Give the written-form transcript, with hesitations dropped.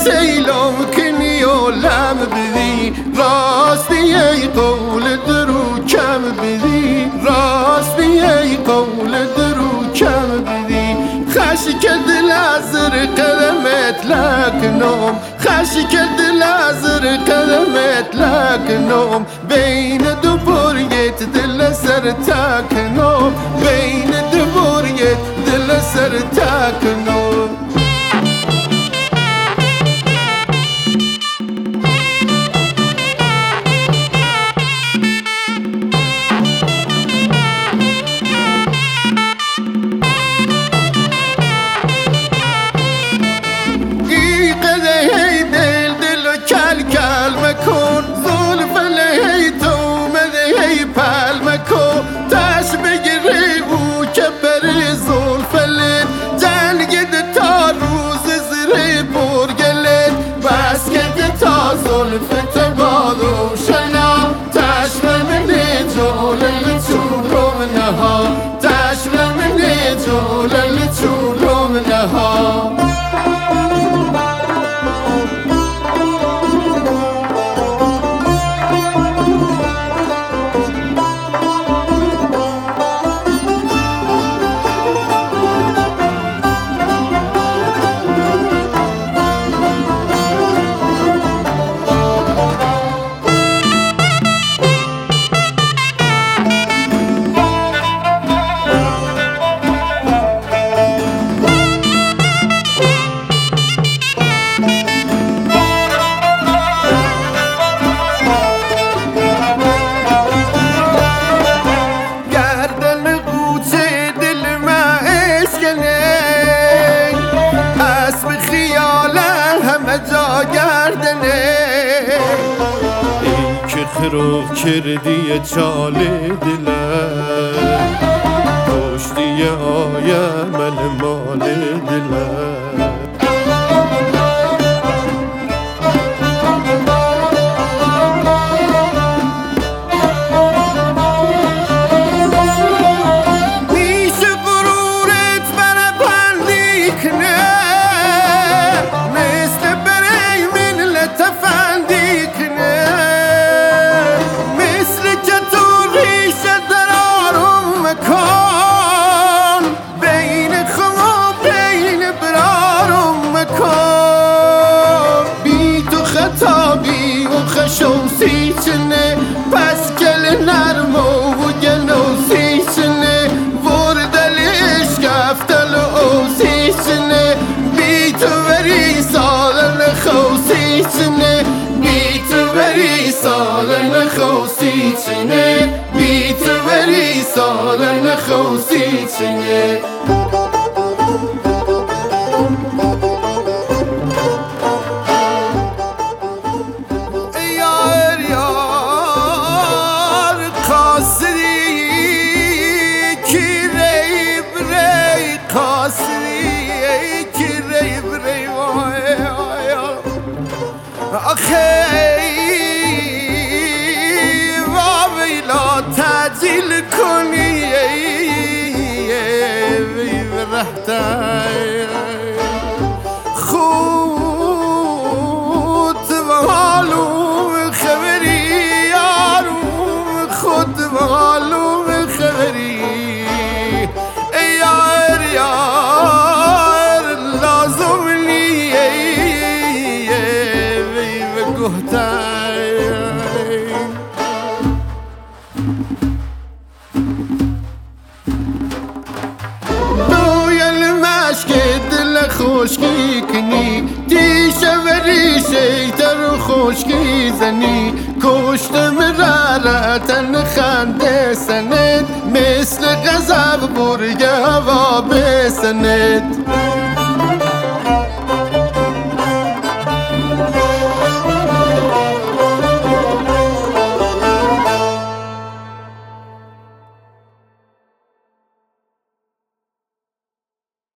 سیلام کنی و لم بدی راستی ای قول درو کم بدی راستی ای قول درو کم بدی خشی که دل از قدمت لکنم خشی که دل از قدمت لکنم بین دو بریت دل سر تکنم بین دو بریت دل سر تکنم زلفت بادو شنا تشر من جول لچولم نها تشر من جول لچولم نها خراب کردی چاله دلم پشتی آیم مال دلم سیچنه پس کل نرمو و گنو سیچنه وردلش کفتل او سیچنه بی تو بری سالن خو سیچنه بی تو بری سالن خو سیچنه بی تو بری سالن خو سیچنه وابیلا تعجیل کنی خود و حالوم خبری یاروم خود و حالوم خبری یار یار لازم نیه و گهتای دویل مشک دل خوشکی کنی دیشه و ریشه تر خوشکی زنی کشتم رتن خنده سند مثل غضب برگ هوا بسند